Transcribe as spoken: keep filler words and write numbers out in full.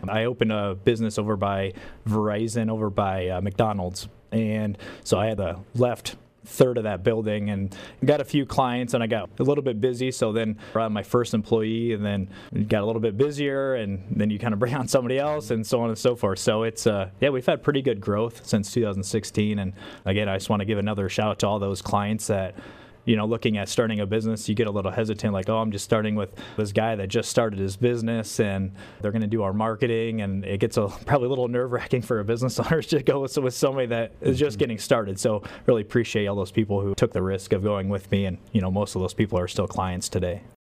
I opened a business over by Verizon, over by uh, McDonald's. And so I had the left third of that building and got a few clients, and I got a little bit busy. So then I brought on my first employee, and then got a little bit busier, and then you kind of bring on somebody else, and so on and so forth. So it's uh yeah, we've had pretty good growth since two thousand sixteen. And again, I just want to give another shout out to all those clients that, you know, looking at starting a business, you get a little hesitant, like, oh, I'm just starting with this guy that just started his business, and they're going to do our marketing, and it gets a probably a little nerve-wracking for a business owner to go with, with somebody that is just getting started. So really appreciate all those people who took the risk of going with me, and, you know, most of those people are still clients today.